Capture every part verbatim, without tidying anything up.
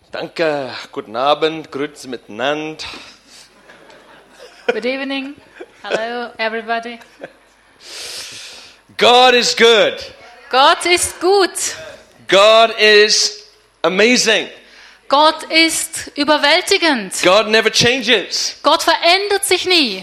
Danke, guten Abend, Grüße miteinander. Good evening. Hello, everybody. God is good. Gott ist gut. God is amazing. Gott ist überwältigend. God never changes. Gott verändert sich nie.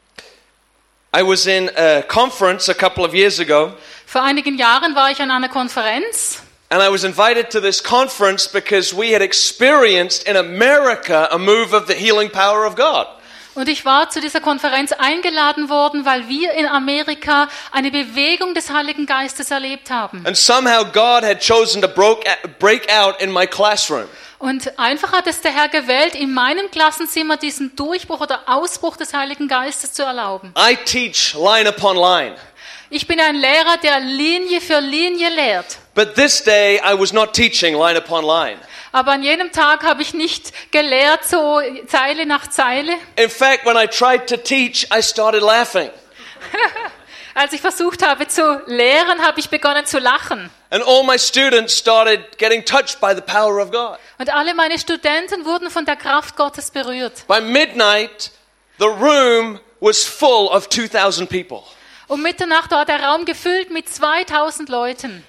I was in a conference a couple of years ago. Vor einigen Jahren war ich an einer Konferenz. And I was invited to this conference because we had experienced in America a move of the healing power of God. Und ich war zu dieser Konferenz eingeladen worden, weil wir in Amerika eine Bewegung des Heiligen Geistes erlebt haben. And somehow God had chosen to break out in my classroom. Und einfach hat es der Herr gewählt, in meinem Klassenzimmer diesen Durchbruch oder Ausbruch des Heiligen Geistes zu erlauben. I teach line upon line. Ich bin ein Lehrer, der Linie für Linie lehrt. But this day I was not teaching line upon line. Aber an jenem Tag habe ich nicht gelehrt, so Zeile nach Zeile. In fact, when I tried to teach, I started laughing. Als ich versucht habe zu lehren, habe ich begonnen zu lachen. And all my students started getting touched by the power of God. Und alle meine Studenten wurden von der Kraft Gottes berührt. By midnight, the room was full of two thousand people. Um Mitternacht war der Raum gefüllt mit zweitausend Leuten.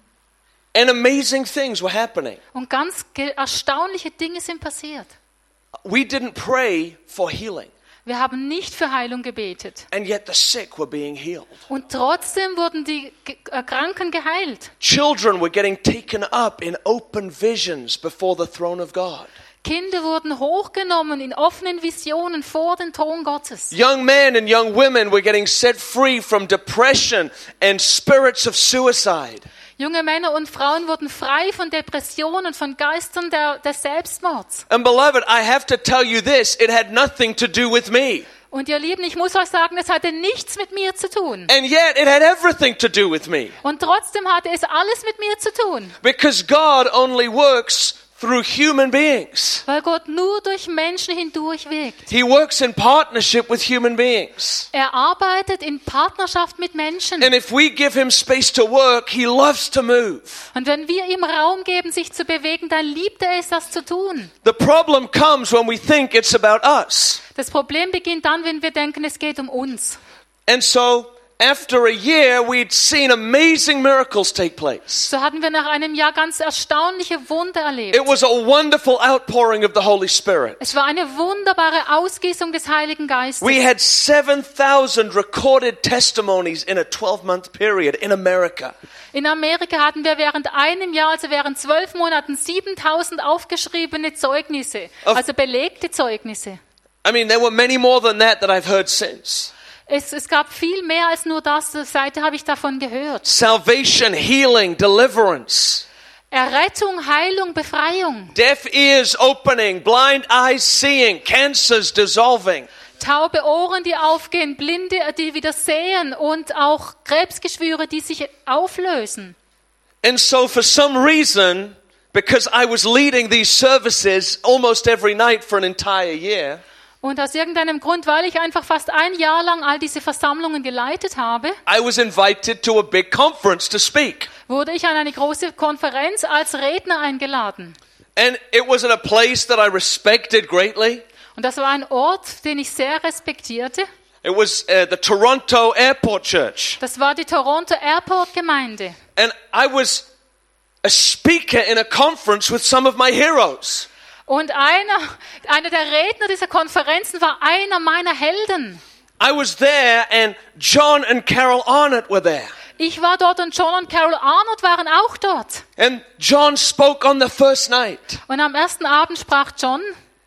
And amazing things were happening. Und ganz erstaunliche Dinge sind passiert. We didn't pray for healing. Wir haben nicht für Heilung gebetet. And yet the sick were being healed. Und trotzdem wurden die Kranken geheilt. Children were getting taken up in open visions before the throne of God. Kinder wurden hochgenommen in offenen Visionen vor den Thron Gottes. Young men and young women were getting set free from depression and spirits of suicide. Junge Männer und Frauen wurden frei von Depressionen, von Geistern der, des Selbstmords. And beloved, I have to tell you this, it had nothing to do with me. Und ihr Lieben, ich muss euch sagen, es hatte nichts mit mir zu tun. And yet it had everything to do with me. Und trotzdem hatte es alles mit mir zu tun. Because God only works through human beings. Weil Gott nur durch Menschen hindurch wirkt. He works in partnership with human beings. Er arbeitet in Partnerschaft mit Menschen. And if we give him space to work, he loves to move. Und wenn wir ihm Raum geben, sich zu bewegen, dann liebt er es, das zu tun. The problem comes when we think it's about us. Das Problem beginnt dann, wenn wir denken, es geht um uns. And so after a year, we'd seen amazing miracles take place. So hatten wir nach einem Jahr ganz erstaunliche Wunder erlebt. It was a wonderful outpouring of the Holy Spirit. Es war eine wunderbare Ausgießung des Heiligen Geistes. We had seven thousand recorded testimonies in a twelve-month period in America. In Amerika hatten wir während einem Jahr, also während zwölf Monaten, siebentausend aufgeschriebene Zeugnisse, Of, also belegte Zeugnisse. I mean, there were many more than that that I've heard since. Es, es gab viel mehr als nur das, seitdem habe ich davon gehört. Salvation, healing, deliverance. Errettung, Heilung, Befreiung. Deaf ears opening, blind eyes seeing, cancers dissolving. Taube Ohren, die aufgehen, Blinde, die wieder sehen und auch Krebsgeschwüre, die sich auflösen. And so for some reason, because I was leading these services almost every night for an entire year, und aus irgendeinem Grund, weil ich einfach fast ein Jahr lang all diese Versammlungen geleitet habe, I was invited to a big conference to speak. wurde ich an eine große Konferenz als Redner eingeladen. And it was at a place that I respected greatly. Und das war ein Ort, den ich sehr respektierte. It was uh, the Toronto Airport Church. Das war die Toronto Airport Gemeinde. And I was a speaker in a conference with some of my heroes. Und einer, einer der Redner dieser Konferenzen war einer meiner Helden. I was there and John and Carol Arnott were there. Ich war dort und John und Carol Arnott waren auch dort. And John spoke on the first night. Und am ersten Abend sprach John.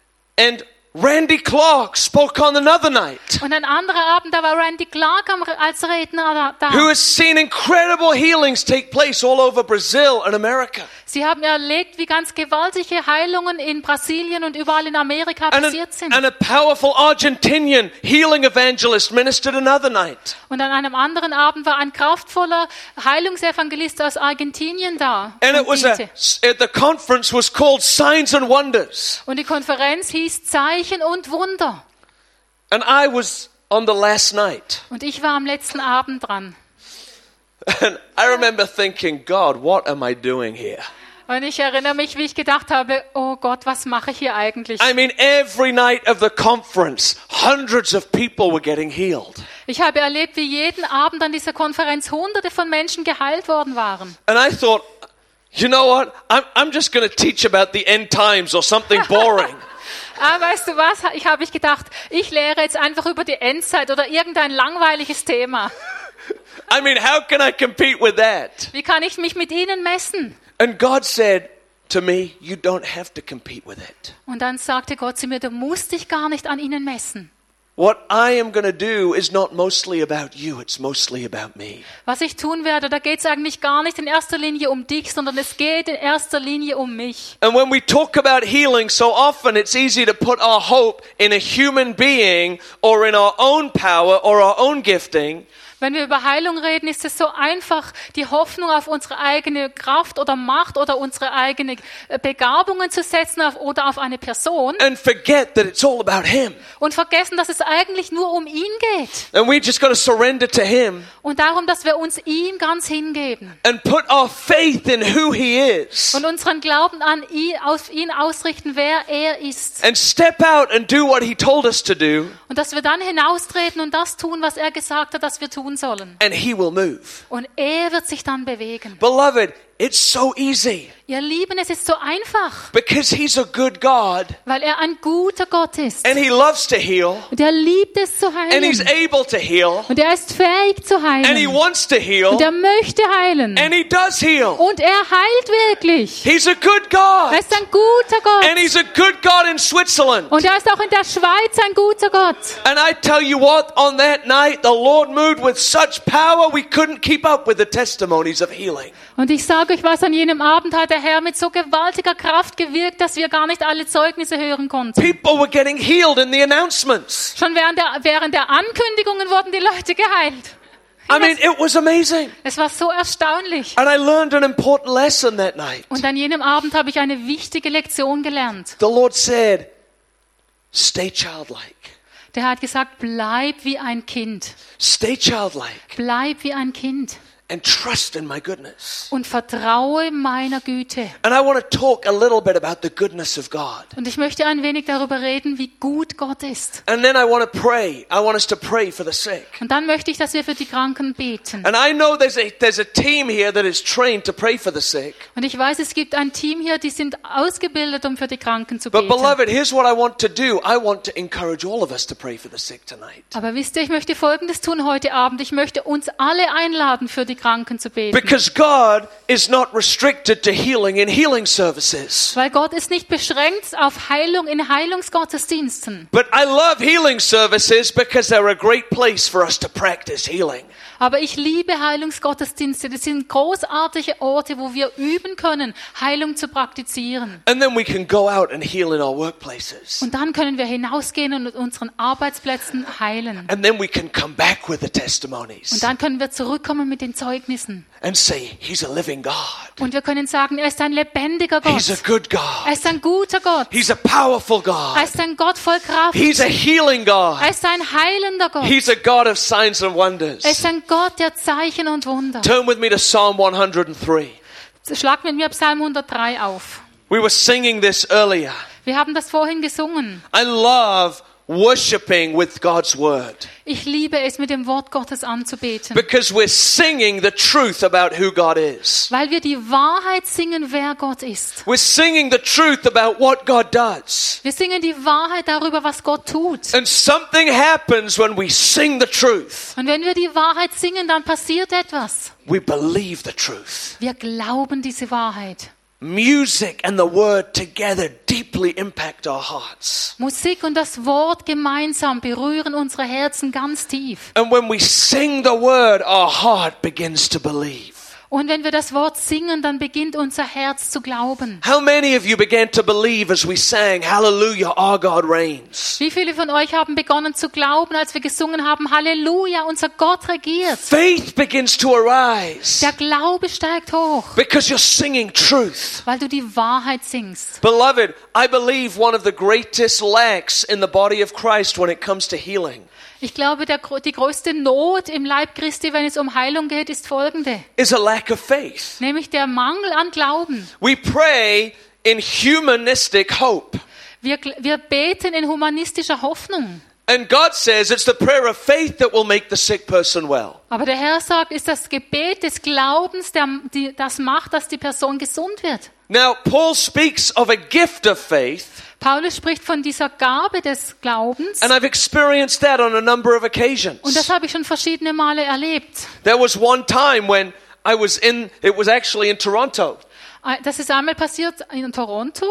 And Randy Clark spoke on another night. Und ein anderer Abend, da war Randy Clark als Redner da. Who has seen incredible healings take place all over Brazil and America. Sie haben erlebt, wie ganz gewaltige Heilungen in Brasilien und überall in Amerika passiert sind. And a powerful Argentinian healing evangelist ministered another night. Und an einem anderen Abend war ein kraftvoller Heilungsevangelist aus Argentinien da. And it was a, the conference was called Signs and Wonders. Und die Konferenz hieß Zeichen und Wunder. And I was on the last night. Und ich war am letzten Abend dran. And I remember thinking, God, what am I doing here? Und ich erinnere mich, wie ich gedacht habe, oh Gott, was mache ich hier eigentlich? I mean, every night of the conference, hundreds of people were getting healed. Ich habe erlebt, wie jeden Abend an dieser Konferenz Hunderte von Menschen geheilt worden waren. And I thought, you know what? I'm, I'm just going to teach about the end times or something boring. Ah, weißt du was? Ich habe ich gedacht, ich lehre jetzt einfach über die Endzeit oder irgendein langweiliges Thema. I mean, how can I compete with that? Wie kann ich mich mit ihnen messen? And God said to me, you don't have to compete with it. Und dann sagte Gott zu mir, du musst dich gar nicht an ihnen messen. What I am going to do is not mostly about you, it's mostly about me. Was ich tun werde, da geht es eigentlich gar nicht in erster Linie um dich, sondern es geht in erster Linie um mich. And when we talk about healing, so often it's easy to put our hope in a human being or in our own power or our own gifting. Wenn wir über Heilung reden, ist es so einfach, die Hoffnung auf unsere eigene Kraft oder Macht oder unsere eigenen Begabungen zu setzen auf, oder auf eine Person And forget that it's all about Him. und vergessen, dass es eigentlich nur um ihn geht. And we just got to surrender to Him Und darum, dass wir uns ihm ganz hingeben and put our faith in who He is. und unseren Glauben an ihn, auf ihn ausrichten, wer er ist. And step out and do what He told us to do, Und dass wir dann hinaustreten und das tun, was er gesagt hat, dass wir tun sollen. and He will move. Und er wird sich dann bewegen. Beloved, it's so easy Ihr Lieben, es ist so einfach, because He's a good God weil er ein guter Gott ist. and He loves to heal Und er liebt es zu and He's heilen. able to heal Und er ist fähig zu and He heilen. wants to heal Und er möchte heilen. and He does heal. Und er heilt wirklich. He's a good Er God ist ein guter and Gott. He's a good God in Switzerland. Und er ist auch in der Schweiz ein guter Gott. And I tell you what, on that night the Lord moved with such power we couldn't keep up with the testimonies of healing. Und ich sage euch was, an jenem Abend hat der Herr mit so gewaltiger Kraft gewirkt, dass wir gar nicht alle Zeugnisse hören konnten. People were getting healed in the announcements. Schon während der, während der Ankündigungen wurden die Leute geheilt. I mean, it was amazing. Es war so erstaunlich. And I learned an important lesson that night. Und an jenem Abend habe ich eine wichtige Lektion gelernt. The Lord said, stay childlike. Der hat gesagt, bleib wie ein Kind. Stay childlike Bleib wie ein Kind. and trust in my goodness. Und vertraue meiner Güte. And I want to talk a little bit about the goodness of God. Und ich möchte ein wenig darüber reden, wie gut Gott ist. And then I want to pray. I want us to pray for the sick. Und dann möchte ich, dass wir für die Kranken beten. And I know there's a, there's a team here that is trained to pray for the sick. Und ich weiß, es gibt ein Team hier, die sind ausgebildet, um für die Kranken zu But beten. beloved, here's what I want to do. I want to encourage all of us to pray for the sick tonight. Aber wisst ihr, ich möchte Folgendes tun heute Abend. Ich möchte uns alle einladen, für die Kranken zu beten. Because God is not restricted to healing in healing services. Weil Gott ist nicht beschränkt auf Heilung in Heilungsgottesdiensten. But I love healing services because they're a great place for us to practice healing. Aber ich liebe Heilungsgottesdienste. Das sind großartige Orte, wo wir üben können, Heilung zu praktizieren. And then we can go out and heal in our workplaces. Und dann können wir hinausgehen und mit unseren Arbeitsplätzen heilen. And then we can come back with the testimonies Und dann können wir zurückkommen mit den Zeugnissen. and say, He's a living God. Und wir können sagen, er ist ein lebendiger Gott. He's a good Er God. ist ein guter Gott. He's a powerful Er God. ist ein Gott voll Kraft. He's a healing Er God. ist ein heilender Gott. He's a God of signs and wonders. Er ist ein Gott der Zeichen und Wunder. Turn with me to Psalm one oh three. Schlag mit mir Psalm hundertdrei auf. We were singing this earlier. Wir haben das vorhin gesungen. I love worshiping with God's word Ich liebe es, mit dem Wort Gottes anzubeten. because we're singing the truth about who God is. Weil wir die Wahrheit singen, wer Gott ist. We're singing the truth about what God does. Wir singen die Wahrheit darüber, was Gott tut. And something happens when we sing the truth. Und wenn wir die Wahrheit singen, dann passiert etwas. We believe the truth. Wir glauben diese Wahrheit. Music and the word together deeply impact our hearts. Musik und das Wort gemeinsam berühren unsere Herzen ganz tief. And when we sing the word, our heart begins to believe. Und wenn wir das Wort singen, dann beginnt unser Herz zu glauben. How many of you began to believe as we sang, Hallelujah, our God reigns? Wie viele von euch haben begonnen zu glauben, als wir gesungen haben, Halleluja, unser Gott regiert. Faith begins to arise Der Glaube steigt hoch, because you're singing truth. weil du die Wahrheit singst. Beloved, I believe one of the greatest lacks in the body of Christ when it comes to healing Ich glaube, der, die größte Not im Leib Christi, wenn es um Heilung geht, ist folgende. is a lack lack of faith. nämlich der Mangel an Glauben. We pray in humanistic hope. Wir, wir beten in humanistischer Hoffnung. And God says it's the prayer of faith that will make the sick person well. Aber der Herr sagt, ist das Gebet des Glaubens, der, die, das macht, dass die Person gesund wird. Now, Paul speaks of a gift of faith, Paulus spricht von dieser Gabe des Glaubens. and I've experienced that on a number of Und occasions. das habe ich schon verschiedene Male erlebt. There was one time when I was in, it was actually in Toronto, Das ist einmal passiert in Toronto.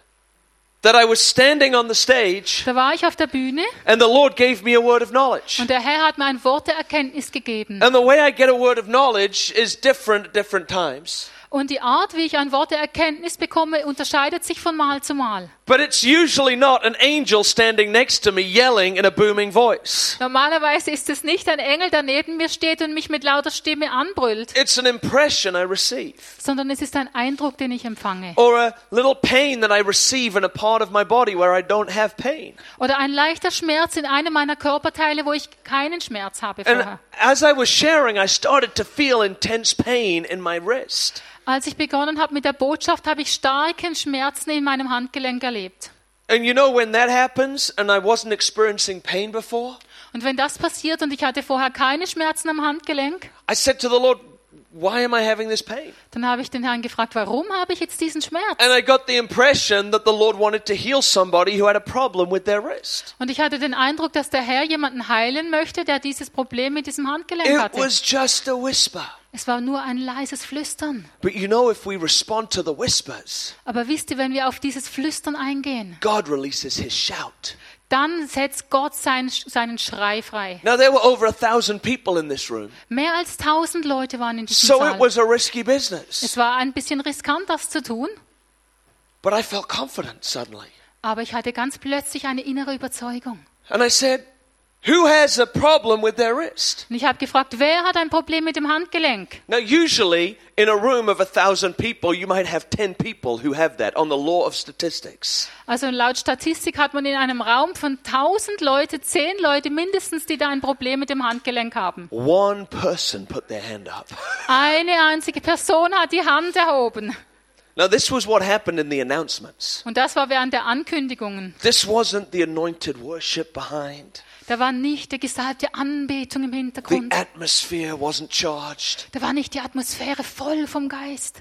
that I was standing on the stage Da war ich auf der Bühne and the Lord gave me a word of knowledge. und der Herr hat mir ein Wort der Erkenntnis gegeben. And the way I get a word of knowledge is different at different times. Und die Art, wie ich ein Wort der Erkenntnis bekomme, unterscheidet sich von Mal zu Mal. But it's usually not an angel standing next to me yelling in a booming voice. Normalerweise ist es nicht ein Engel, der neben mir steht und mich mit lauter Stimme anbrüllt, It's an impression I receive. sondern es ist ein Eindruck, den ich empfange. Or a little pain that I receive in a part of my body where I don't have pain. Oder ein leichter Schmerz in einem meiner Körperteile, wo ich keinen Schmerz habe And vorher. as I was sharing, I started to feel intense pain in my wrist. Als ich begonnen habe mit der Botschaft, habe ich starken Schmerzen in meinem Handgelenk erlebt. And you know when that happens and I wasn't experiencing pain before, Und wenn das passiert und ich hatte vorher keine Schmerzen am Handgelenk, I said to the Lord, why am I having this pain? dann habe ich den Herrn gefragt, warum habe ich jetzt diesen Schmerz? And I got the impression that the Lord wanted to heal somebody who had a problem with their wrist. Und ich hatte den Eindruck, dass der Herr jemanden heilen möchte, der dieses Problem mit diesem Handgelenk It hatte. was just a whisper. Es war nur ein leises Flüstern. But you know, if we respond to the whispers, Aber wisst ihr, wenn wir auf dieses Flüstern eingehen, God releases his shout. dann setzt Gott seinen, seinen Schrei frei. Now, there were over a thousand people in this room, Mehr als tausend Leute waren in diesem so Saal. it was a risky business. Es war ein bisschen riskant, das zu tun, But I felt confident suddenly. aber ich hatte ganz plötzlich eine innere Überzeugung. And I said, who has a problem with their wrist? Und ich habe gefragt, wer hat ein Problem mit dem Handgelenk? Now, usually in a room of a thousand people, you might have ten people who have that on the law of statistics. Also laut Statistik hat man in einem Raum von tausend Leute, zehn Leute mindestens, die da ein Problem mit dem Handgelenk haben. One person put their hand up. Eine einzige Person hat die Hand erhoben. Now, this was what happened in the announcements. Und das war während der Ankündigungen. This wasn't the anointed worship behind. Da war nicht die gesalbte Anbetung im The Hintergrund. atmosphere wasn't charged. Da war nicht die Atmosphäre voll vom Geist.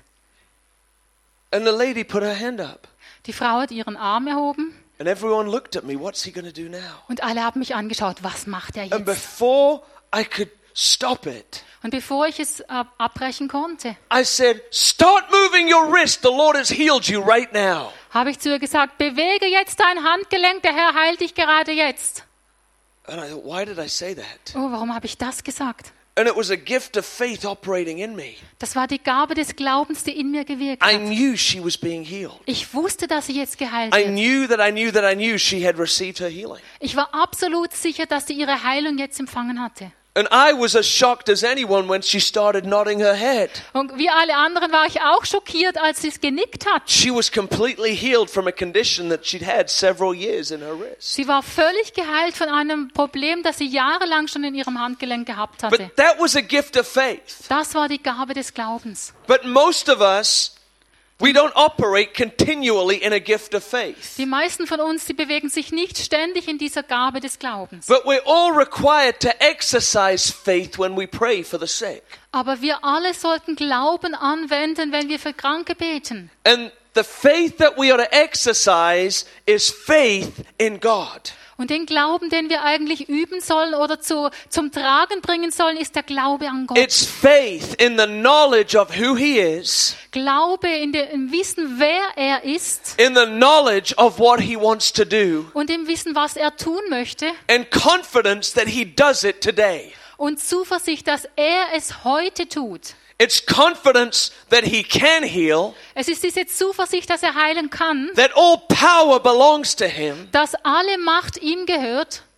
And the lady put her hand up. Die Frau hat ihren Arm erhoben And everyone looked at me. What's he going to do now? und alle haben mich angeschaut. Was macht er And jetzt? before I could stop it, Und bevor ich es ab- abbrechen konnte, I said, start moving your wrist. The Lord has healed you right now. habe ich zu ihr gesagt, bewege jetzt dein Handgelenk, der Herr heilt dich gerade jetzt. And I thought, why did I say that? Oh, warum habe ich das gesagt? And it was a gift of faith operating in me. Das war die Gabe des Glaubens, die in mir gewirkt I hat. knew she was being healed. Ich wusste, dass sie jetzt geheilt I wird. knew that I knew that I knew she had received her healing. Ich war absolut sicher, dass sie ihre Heilung jetzt empfangen hatte. And I was as shocked as anyone when she started nodding her head. Und wie alle anderen war ich auch schockiert, als sie es genickt hat. She was completely healed from a condition that she'd had several years in her wrist. Sie war völlig geheilt von einem Problem, das sie jahrelang schon in ihrem Handgelenk gehabt hatte. But that was a gift of faith. Das war die Gabe des Glaubens. But most of us, we don't operate continually in a gift of faith. Die meisten von uns, die bewegen sich nicht ständig in dieser Gabe des Glaubens. But we're all required to exercise faith when we pray for the sick. Aber wir alle sollten Glauben anwenden, wenn wir für Kranke beten. And the faith that we are to exercise is faith in God. Und den Glauben, den wir eigentlich üben sollen oder zu, zum Tragen bringen sollen, ist der Glaube an Gott. It's faith in the knowledge of who He is, Glaube in dem im Wissen, wer er ist in the knowledge of what He wants to do, und im Wissen, was er tun möchte. and confidence that He does it today. Und Zuversicht, dass er es heute tut. It's confidence that He can heal, Es ist diese Zuversicht, dass er heilen kann, that all power belongs to Him, dass alle Macht ihm gehört,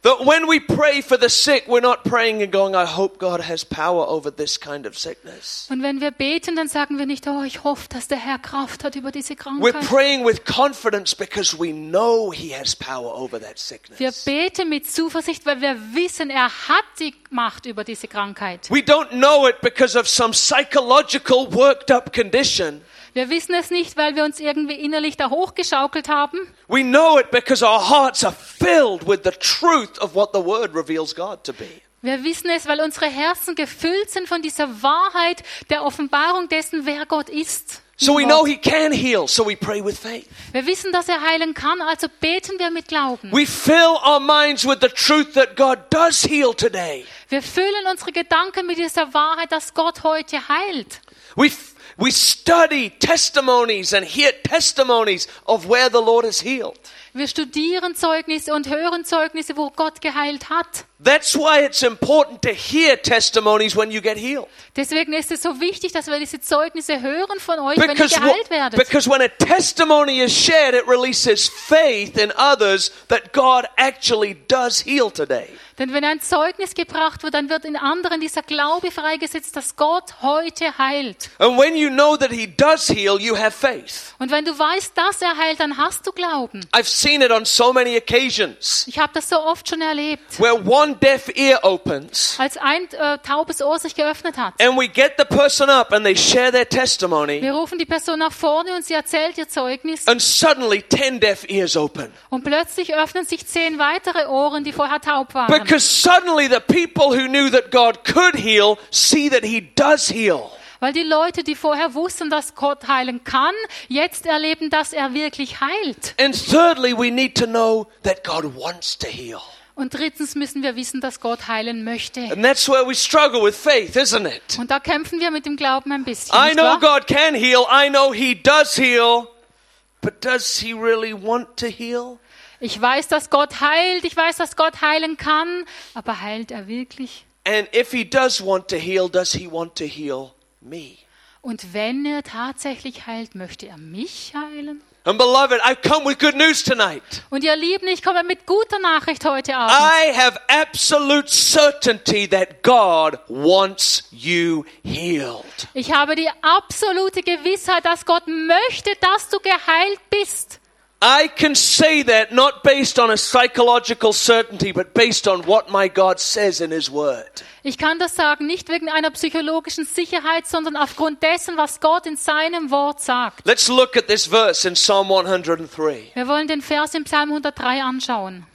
That when we pray for the sick, we're not praying and going, I hope God has power over this kind of sickness. Und wenn wir beten, dann sagen wir nicht, oh, ich hoffe, dass der Herr Kraft hat über diese We're Krankheit. praying with confidence because we know He has power over that Wir sickness. beten mit Zuversicht, weil wir wissen, er hat die Macht über diese Krankheit. We don't know it because of some psychological worked up condition. Wir wissen es nicht, weil wir uns irgendwie innerlich da hochgeschaukelt haben. We know it because our hearts are filled with the truth of what the Word reveals God to be. Wir wissen es, weil unsere Herzen gefüllt sind von dieser Wahrheit der Offenbarung dessen, wer Gott ist. So we know He can heal, so we pray with faith. Wir wissen, dass er heilen kann, also beten wir mit Glauben. We fill our minds with the truth that God does heal today. Wir füllen unsere Gedanken mit dieser Wahrheit, dass Gott heute heilt. We we study testimonies and hear testimonies of where the Lord has healed. Wir studieren Zeugnisse und hören Zeugnisse, wo Gott geheilt hat. That's why it's important to hear testimonies when you get healed. Deswegen ist es so wichtig, dass wir diese Zeugnisse hören von euch, wenn ihr Because, geheilt wh- werdet. because when a testimony is shared, it releases faith in others that God actually does heal today. Denn wenn ein Zeugnis gebracht wird, dann wird in anderen dieser Glaube freigesetzt, dass Gott heute heilt. And when you know that He does heal, you have faith. Und wenn du weißt, dass er heilt, dann hast du Glauben. I've seen it on so many occasions Ich habe das so oft schon erlebt, where one deaf ear opens als ein äh, taubes Ohr sich geöffnet hat. and we get the person up and they share their testimony Wir rufen die Person nach vorne und sie erzählt ihr Zeugnis. and suddenly ten deaf ears open. Und plötzlich öffnen sich zehn weitere Ohren, die vorher taub waren. Because suddenly the people who knew that God could heal see that He does heal. Weil die Leute, die vorher wussten, dass Gott heilen kann, jetzt erleben, dass er wirklich heilt. And thirdly, we need to know that God wants to heal. Und drittens müssen wir wissen, dass Gott heilen möchte. And that's where we struggle with faith, isn't it? Und da kämpfen wir mit dem Glauben ein bisschen. I Nicht know wahr? God can heal. I know He does heal. But does He really want to heal? Ich weiß, dass Gott heilt, ich weiß, dass Gott heilen kann, aber heilt er wirklich? And if He does want to heal, does He want to heal me? Und wenn er tatsächlich heilt, möchte er mich heilen? And beloved, I've come with good news tonight. Und ihr Lieben, ich komme mit guter Nachricht heute Abend. I have absolute certainty that God wants you healed. Ich habe die absolute Gewissheit, dass Gott möchte, dass du geheilt bist. I can say that not based on a psychological certainty, but based on what my God says in His Word. Ich kann das sagen, nicht wegen einer psychologischen Sicherheit, sondern aufgrund dessen, was Gott in seinem Wort sagt. Let's look at this verse in Psalm one hundred three. Wir wollen den Vers im Psalm hundertdrei anschauen.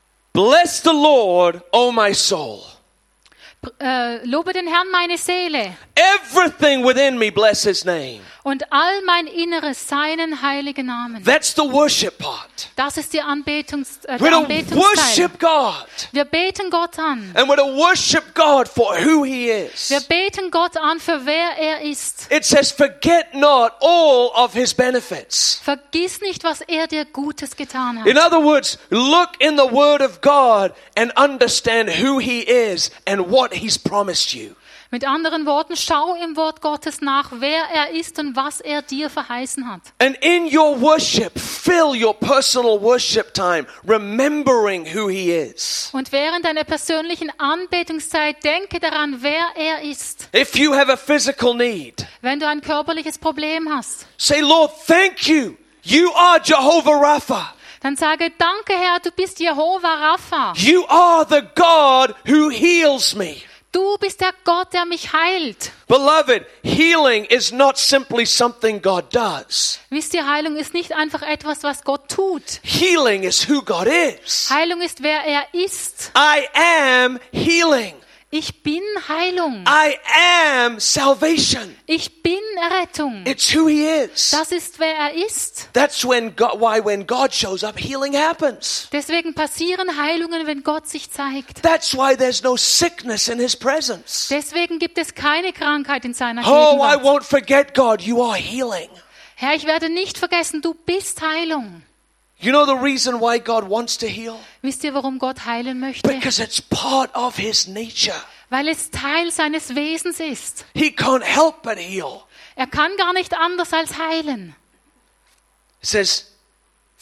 Bless the Lord, O my soul. Äh, lobe den Herrn meine Seele Everything within me bless His name. und all mein Inneres seinen heiligen Namen. That's the worship part. Das ist die Anbetungs, äh, We're der to Anbetungsteil. worship God. Wir beten Gott an. And we're to worship God for who He is. Wir beten Gott an, für wer er ist. It says, forget not all of His benefits. Vergiss nicht, was er dir Gutes getan hat. In other words, look in the Word of God and understand who He is and what He's promised you. Mit anderen Worten, schau im Wort Gottes nach, wer er ist und was er dir verheißen hat. And in your worship, fill your personal worship time, remembering who He is. Und während deiner persönlichen Anbetungszeit denke daran, wer er ist. If you have a physical need, Wenn du ein körperliches Problem hast, say, Lord, thank you. You are Jehovah Rapha. dann sage, danke Herr, du bist Jehova Rapha. You are the God who heals me. Du bist der Gott, der mich heilt. Beloved, healing is not simply something God does. Wisst ihr, Heilung ist nicht einfach etwas, was Gott tut. Healing is who God is. Heilung ist, wer er ist. I am healing. Ich bin Heilung. I am salvation. Ich bin Errettung. It's who He is. Das ist, wer er ist. That's when God, why when God shows up, healing happens. Deswegen passieren Heilungen, wenn Gott sich zeigt. That's why there's no sickness in His presence. Deswegen gibt es keine Krankheit in seiner Oh, I Gegenwart. won't forget God. You are healing. Herr, ich werde nicht vergessen, du bist Heilung. You know the reason why God wants to heal? Wisst ihr, warum Gott heilen möchte? Because it's part of His nature. Weil es Teil seines Wesens ist. He can't help but heal. Er kann gar nicht anders als heilen. It says,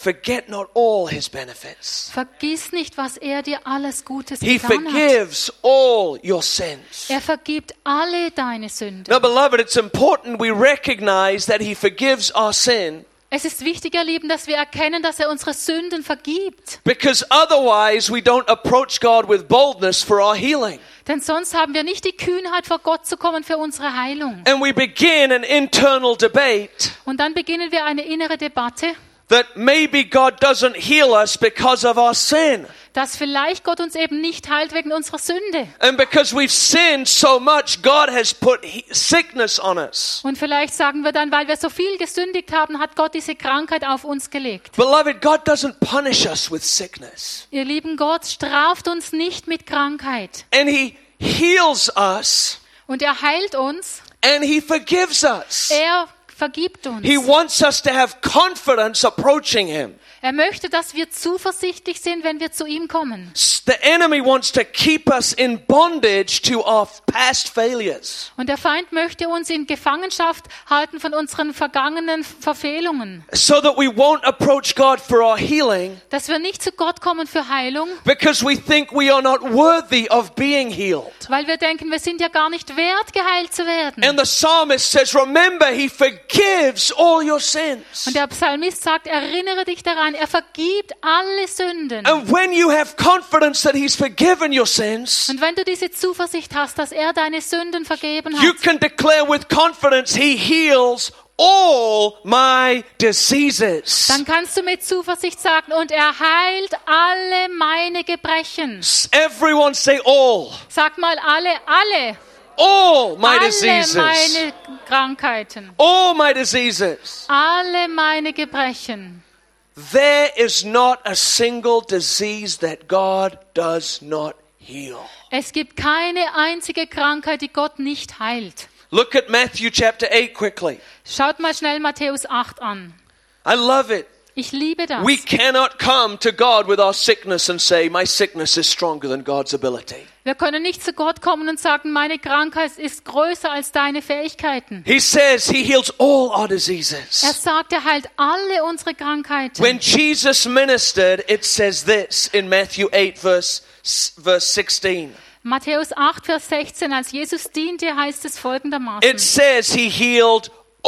forget not all his benefits. Vergiss nicht, was er dir alles Gutes He getan hat. forgives all your sins. Er vergibt alle deine Sünden. Now, beloved, it's important we recognize that he forgives our sin, Es ist wichtig, ihr Lieben, dass wir erkennen, dass er unsere Sünden vergibt. because otherwise we don't approach God with boldness for our healing. Denn sonst haben wir nicht die Kühnheit, vor Gott zu kommen für unsere Heilung. And we begin an internal debate Und dann beginnen wir eine innere Debatte, that maybe God doesn't heal us because of our sin. dass vielleicht Gott uns eben nicht heilt wegen unserer Sünde. And because we've sinned so much, God has put he- sickness on us. Und vielleicht sagen wir dann, weil wir so viel gesündigt haben, hat Gott diese Krankheit auf uns gelegt. Beloved, God doesn't punish us with sickness. Ihr lieben, Gott straft uns nicht mit Krankheit. And he heals us Und er heilt uns, and he forgives us. er vergibt uns. He wants us to have confidence approaching him. Er möchte, dass wir zuversichtlich sind, wenn wir zu ihm kommen. The enemy wants to keep us in bondage to our past failures. Und der Feind möchte uns in Gefangenschaft halten von unseren vergangenen Verfehlungen. So that we won't approach God for our healing Dass wir nicht zu Gott kommen für Heilung, because we think we are not worthy of being healed. weil wir denken, wir sind ja gar nicht wert, geheilt zu werden. And the psalmist says, remember, he forgives all your sins. Und der Psalmist sagt, erinnere dich daran, er vergibt alle Sünden. And when you have confidence that he's forgiven your sins, Und wenn du diese Zuversicht hast, dass er deine Sünden vergeben you hat, can declare with confidence, he heals all my diseases. dann kannst du mit Zuversicht sagen, und er heilt alle meine Gebrechen. Everyone say all. Sag mal alle, alle, All my alle diseases. meine Krankheiten, All my diseases. alle meine Gebrechen. There is not a single disease that God does not heal. Es gibt keine einzige Krankheit, die Gott nicht heilt. Look at Matthew chapter eight quickly. Schaut mal schnell Matthäus acht an. I love it. Ich liebe das. We cannot come to God with our sickness and say, my sickness is stronger than God's ability. Wir können nicht zu Gott kommen und sagen, meine Krankheit ist größer als deine Fähigkeiten. He says he heals all our Er diseases. sagt, er heilt alle unsere Krankheiten. When Jesus ministered, it says this in Matthew eight verse, verse sixteen. Matthäus acht, Vers sechzehn, als Jesus diente, heißt es folgendermaßen. It says he healed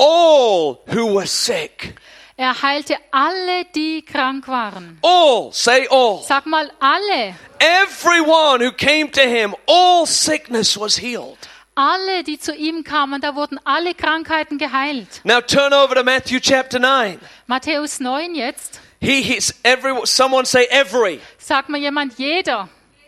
all who were sick. Er heilte alle, die krank waren. All, say all. Sag mal alle. Everyone who came to him, all sickness was healed. Alle, die zu ihm kamen, da wurden alle Krankheiten geheilt. Now turn over to Matthew chapter nine. Matthäus neun jetzt. He, he's every, someone say every. Sag mal jemand jeder.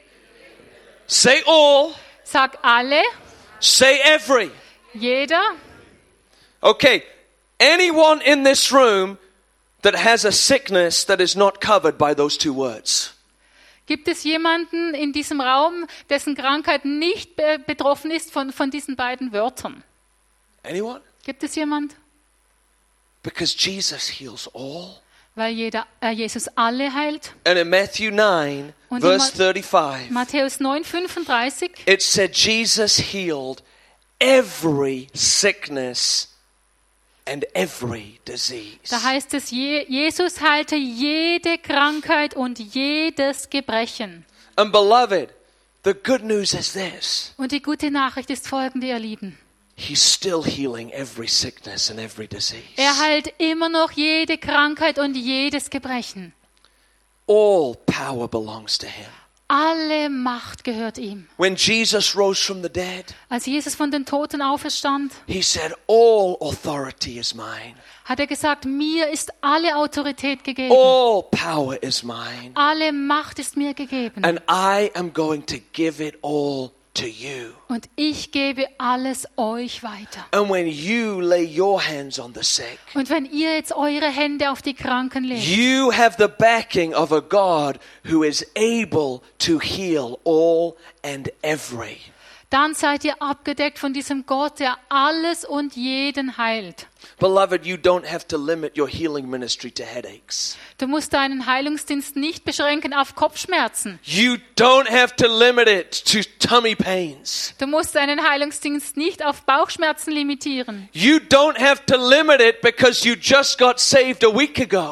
Say all. Sag alle. Say every. Jeder. Okay. Anyone in this room that has a sickness that is not covered by those two words? Gibt es jemanden in diesem Raum, dessen Krankheit nicht be- betroffen ist von, von diesen beiden Wörtern? Anyone? Gibt es jemand? Because Jesus heals all. Weil jeder, äh, Jesus alle heilt. And in Matthew nine, Und in verse Ma- thirty-five, Matthäus neun, fünfunddreißig. it said Jesus healed every sickness and every disease. Da heißt es, Je- Jesus heilte jede Krankheit und jedes Gebrechen. And beloved, the good news is this. Und die gute Nachricht ist folgende, ihr Lieben. He's still healing every sickness and every disease. Er heilt immer noch jede Krankheit und jedes Gebrechen. All power belongs to him. Alle Macht gehört ihm. When Jesus rose from the dead, Als Jesus von den Toten auferstand, he said, all authority is mine. hat er gesagt, mir ist alle Autorität gegeben. All power is mine. Alle Macht ist mir gegeben. And I am going to give it all to you. Und ich gebe alles euch weiter. And when you lay your hands on the sick, Und wenn ihr jetzt eure Hände auf die Kranken legt, you have the backing of a God who is able to heal all and every. dann seid ihr abgedeckt von diesem Gott, der alles und jeden heilt. Beloved, you don't have to limit your healing ministry to headaches. Du musst deinen Heilungsdienst nicht beschränken auf Kopfschmerzen. You don't have to limit it to tummy pains. Du musst deinen Heilungsdienst nicht auf Bauchschmerzen limitieren. You don't have to limit it because you just got saved a week ago.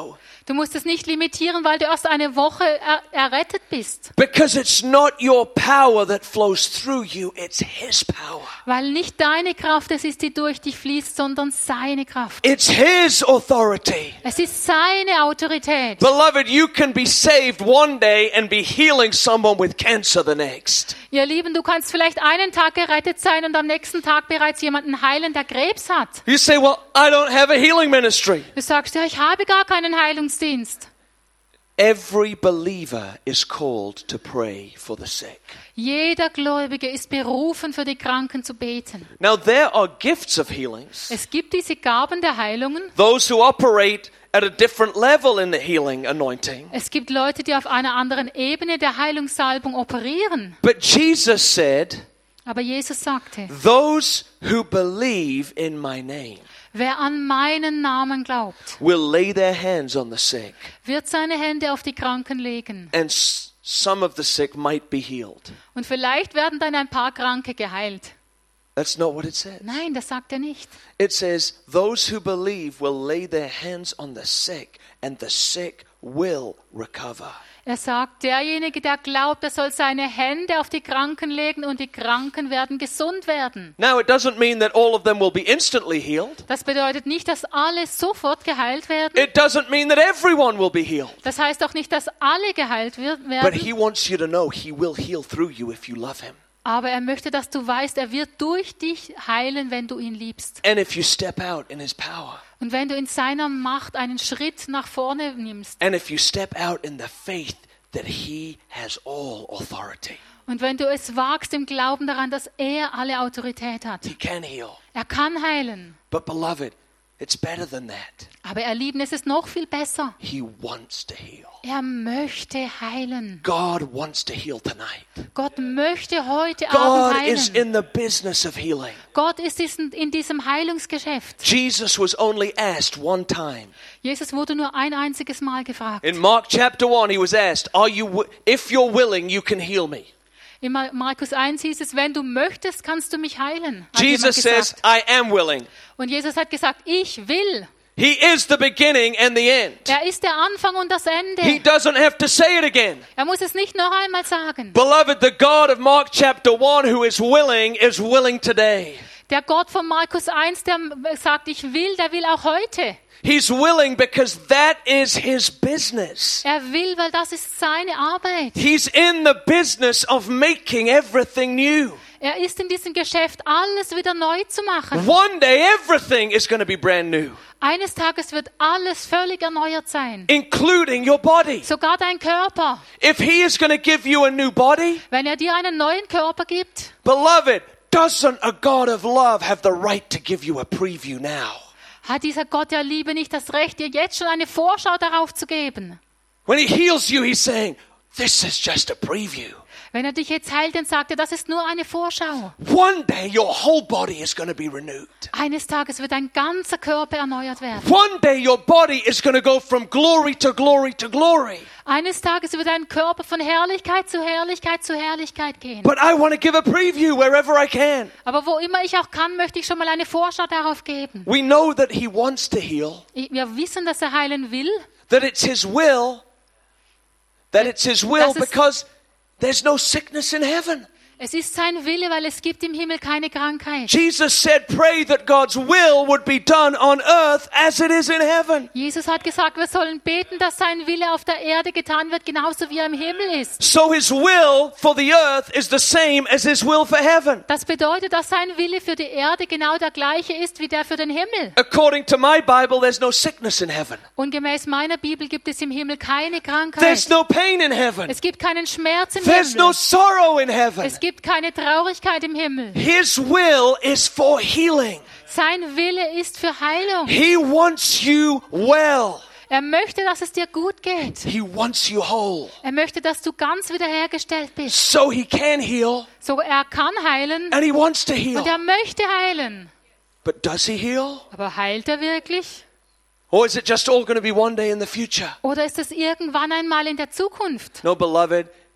Du musst es nicht limitieren, weil du erst eine Woche er errettet bist. Because it's not your power that flows through you, it's His power. Weil nicht deine Kraft es ist, die durch dich fließt, sondern seine Kraft. It's His authority. Es ist seine Autorität. Beloved, you can be saved one day and be healing someone with cancer the next. Ihr Lieben, du kannst vielleicht einen Tag gerettet sein und am nächsten Tag bereits jemanden heilen, der Krebs hat. You say, well, I don't have a healing ministry. Du sagst, ja, ich habe gar keinen Heilungsdienst. Every believer is called to pray for the sick. Jeder Gläubige ist berufen, für die Kranken zu beten. Now, there are gifts of healings. Es gibt diese Gaben der Heilungen. Those who operate at a different level in the healing anointing. Es gibt Leute, die auf einer anderen Ebene der Heilungssalbung operieren. But Jesus said, Aber Jesus sagte, those who believe in my name wer an meinen Namen glaubt, will lay their hands on the sick, wird seine Hände auf die Kranken legen. and s- some of the sick might be healed. Und vielleicht werden dann ein paar Kranke geheilt. That's not what it says. Nein, das sagt er nicht. It says, those who believe will lay their hands on the sick, and the sick will recover. Er sagt, derjenige, der glaubt, er soll seine Hände auf die Kranken legen und die Kranken werden gesund werden. Now, it doesn't mean that all of them will be instantly healed. Das bedeutet nicht, dass alle sofort geheilt werden. It doesn't mean that everyone will be healed. Das heißt auch nicht, dass alle geheilt wird- But werden. he wants you to know he will heal through you if you love him. Aber er möchte, dass du weißt, er wird durch dich heilen, wenn du ihn liebst. And if you step out in his power. Und wenn du in seiner Macht einen Schritt nach vorne nimmst. And if you step out in the faith that he has all authority. Und wenn du es wagst im Glauben daran, dass er alle Autorität hat. He can heal. Er kann heilen. But beloved, it's better than that. Aber ihr Lieben, es ist noch viel besser. He wants to heal. Er möchte heilen. God wants to heal tonight. Gott möchte heute Abend God is heilen. in the business of healing. Gott ist in in diesem Heilungsgeschäft. Jesus was only asked one time. Jesus wurde nur ein einziges Mal gefragt. In Mark chapter one, he was asked, "Are you wi- if you're willing, you can heal me." In Ma- Markus eins hieß es, wenn du möchtest, kannst du mich heilen. Hat Jesus jemand says, gesagt. "I am willing." Und Jesus hat gesagt, ich will. He is the beginning and the end. Er ist der Anfang und das He Ende. doesn't have to say it again. Er muss es nicht noch einmal sagen. Beloved, the God of Mark chapter one who is willing is willing today. Der Gott von Markus eins, der sagt, ich will, der will auch heute. He's willing because that is his business. Er will, weil das ist seine Arbeit. He's in the business of making everything new. Er ist in diesem Geschäft, alles wieder neu zu machen. One day, everything is going to be brand new, Eines Tages wird alles völlig erneuert sein. including your body. Sogar dein Körper. If he is going to give you a new body, Wenn er dir einen neuen Körper gibt, beloved, doesn't a God of love have the right to give you a preview now? hat dieser Gott der Liebe nicht das Recht, dir jetzt schon eine Vorschau darauf zu geben. When he heals you, he's saying, this is just a preview. Wenn er dich jetzt heilt, dann sagt er, das ist nur eine Vorschau. One day, your whole body is going to be renewed. Eines Tages wird dein ganzer Körper erneuert werden. One day, your body is going to go from glory to glory to glory. Eines Tages wird dein Körper von Herrlichkeit zu Herrlichkeit zu Herrlichkeit gehen. But I want to give a preview wherever I can. Aber wo immer ich auch kann, möchte ich schon mal eine Vorschau darauf geben. We know that he wants to heal, Wir wissen, dass er heilen will. that it's his will, that it's his will Das ist- because there's no sickness in heaven. Es ist sein Wille, weil es gibt im Himmel keine Krankheit. Jesus said, pray that God's will would be done on earth as it is in heaven. Jesus hat gesagt, wir sollen beten, dass sein Wille auf der Erde getan wird, genauso wie er im Himmel ist. So his will for the earth is the same as his will for heaven. Das bedeutet, dass sein Wille für die Erde genau der gleiche ist wie der für den Himmel. According to my Bible, there's no sickness in heaven. Und gemäß meiner Bibel gibt es im Himmel keine Krankheit. There's no pain in heaven. Es gibt keinen Schmerz im There's no Himmel. sorrow in heaven. Es gibt keine Traurigkeit im Himmel. His will is for healing. Sein Wille ist für Heilung. He wants you well. Er möchte, dass es dir gut geht. He wants you whole. Er möchte, dass du ganz wiederhergestellt bist. So he can heal So er kann heilen and he wants to und heal. er möchte heilen. But does he heal? Aber heilt er wirklich? Or is it just all going to be one day in the future? Oder ist es irgendwann einmal in der Zukunft? No, beloved,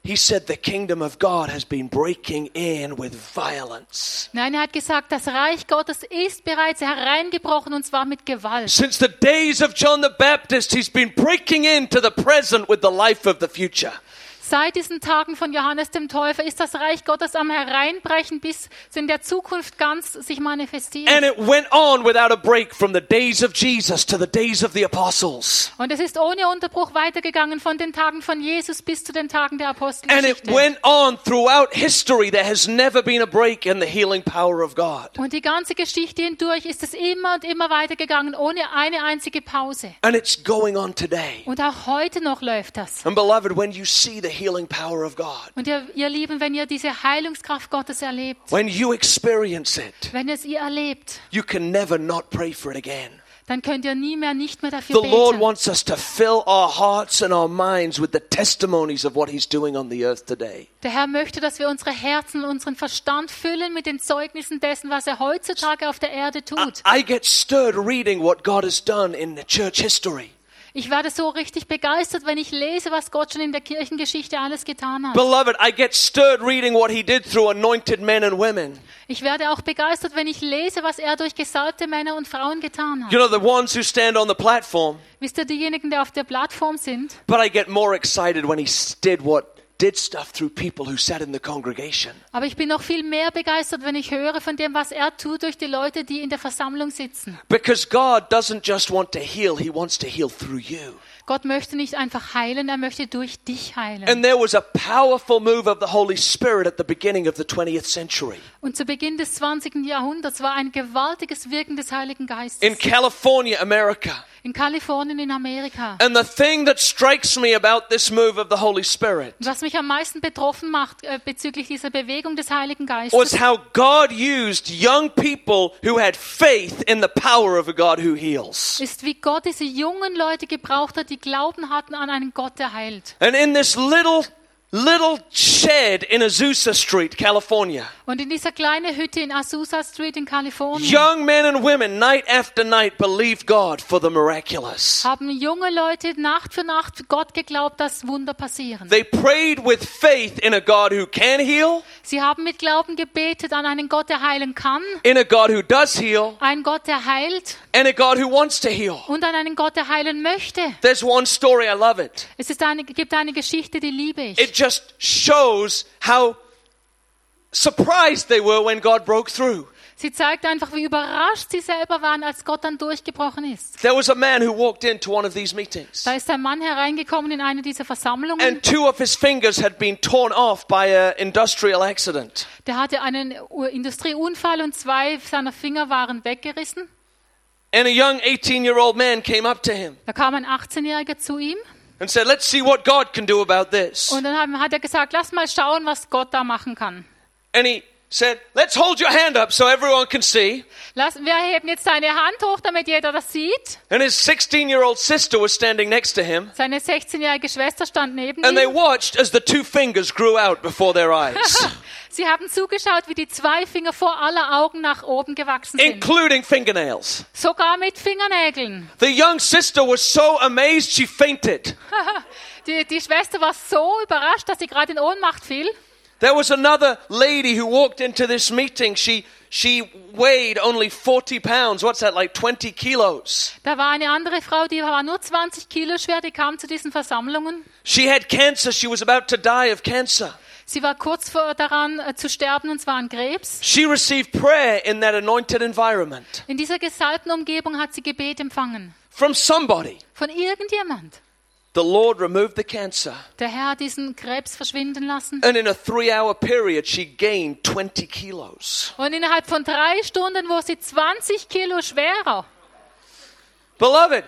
He said the kingdom of God has been breaking in with violence. Nein, er hat gesagt, das Reich Gottes ist bereits hereingebrochen und zwar mit Gewalt. Since the days of John the Baptist, he's been breaking into the present with the life of the future. Seit diesen Tagen von Johannes dem Täufer ist das Reich Gottes am Hereinbrechen, bis es in der Zukunft ganz sich manifestiert. And it went on without a break from the days of Jesus to the days of the apostles. Und es ist ohne Unterbruch weitergegangen von den Tagen von Jesus bis zu den Tagen der And it Apostelgeschichte. went on throughout history. There has never been a break in the healing power of God. Und die ganze Geschichte hindurch ist es immer und immer weitergegangen, ohne eine einzige Pause. And it's going on today. Und auch heute noch läuft das. And beloved, when you see the healing power of God, Und ihr, ihr Lieben, wenn ihr diese Heilungskraft Gottes erlebt, when you experience it, wenn ihr es ihr erlebt, you can never not pray for it again. dann könnt ihr nie mehr nicht mehr dafür The Lord beten. wants us to fill our hearts and our minds with the testimonies of what He's doing on the earth today. Der Herr möchte, dass wir unsere Herzen und unseren Verstand füllen mit den Zeugnissen dessen, was er heutzutage auf der Erde I, tut. I get stirred reading what God has done in the church history. Ich werde so richtig begeistert, wenn ich lese, was Gott schon in der Kirchengeschichte alles getan hat. Beloved, I get stirred reading what He did through anointed men and women. Ich werde auch begeistert, wenn ich lese, was er durch gesalbte Männer und Frauen getan hat. You know, the ones who stand on the platform. Wisst ihr, diejenigen, die auf der Plattform sind? But I get more excited when He did what did stuff through people who sat in the congregation. Aber ich bin noch viel mehr begeistert, wenn ich höre von dem, was er tut durch die Leute, die in der Versammlung sitzen. Because God doesn't just want to heal, He wants to heal through you. Gott möchte nicht einfach heilen, er möchte durch dich heilen. And there was a powerful move of the Holy Spirit at the beginning of the twentieth century. Und zu Beginn des zwanzigsten Jahrhunderts war ein gewaltiges Wirken des Heiligen Geistes. In California, America. In Kalifornien, in Amerika. And the thing that strikes me about this move of the Holy Spirit Und was mich am meisten betroffen macht äh, bezüglich dieser Bewegung des Heiligen Geistes, was how God used young people who had faith in the power of a God who heals. ist, wie Gott diese jungen Leute gebraucht hat, die Glauben hatten an einen Gott, der heilt. And in this little, little shed in Azusa Street, California, Und in dieser kleinen Hütte in Azusa Street in Kalifornien young men and women, night after night, believed God for the miraculous. haben junge Leute Nacht für Nacht Gott geglaubt, dass Wunder passieren. They prayed with faith in a God who can heal, Sie haben mit Glauben gebetet an einen Gott, der heilen kann, in a God who does heal, einen Gott, der heilt and a God who wants to heal. und an einen Gott, der heilen möchte. There's one story, I love it. Es ist eine, gibt eine Geschichte, die liebe ich. It just shows how surprised they were when God broke through. Sie zeigt einfach, wie überrascht sie selber waren, als Gott dann durchgebrochen ist. There was a man who walked into one of these meetings, Da ist ein Mann hereingekommen in eine dieser Versammlungen. and two of his fingers had been torn off by an industrial accident. Der hatte einen U- Industrieunfall und zwei seiner Finger waren weggerissen. And a young eighteen-year-old man came up to him Da kam ein achtzehnjähriger zu ihm and said, "Let's see what God can do about this." und dann hat- hat er gesagt, lass mal schauen, was Gott da machen kann. And he said, "Let's hold your hand up so everyone can see." Lass, wir heben jetzt seine Hand hoch, damit jeder das sieht. And his sixteen-year-old sister was standing next to him, Seine sechzehnjährige Schwester stand neben and they ihm. watched as the two fingers grew out before their eyes, Sie haben zugeschaut, wie die zwei Finger vor aller Augen nach oben gewachsen sind. including fingernails. Sogar mit Fingernägeln. The young sister was so amazed she fainted. Die, die Schwester war so überrascht, dass sie gerade in Ohnmacht fiel. There was another lady who walked into this meeting. She she weighed only forty pounds. What's that, like twenty kilos? Da war eine andere Frau, die war nur zwanzig Kilo schwer, die kam zu diesen Versammlungen. She had cancer. She was about to die of cancer. Sie war kurz vor daran äh, zu sterben, und zwar an Krebs. She received prayer in that anointed environment In dieser gesalbten Umgebung hat sie Gebet empfangen. from somebody. Von irgendjemand. The Lord removed the cancer, Der Herr hat diesen Krebs verschwinden lassen. and in a three-hour period, she gained twenty kilos. Und innerhalb von drei Stunden wurde sie zwanzig Kilo schwerer. Beloved,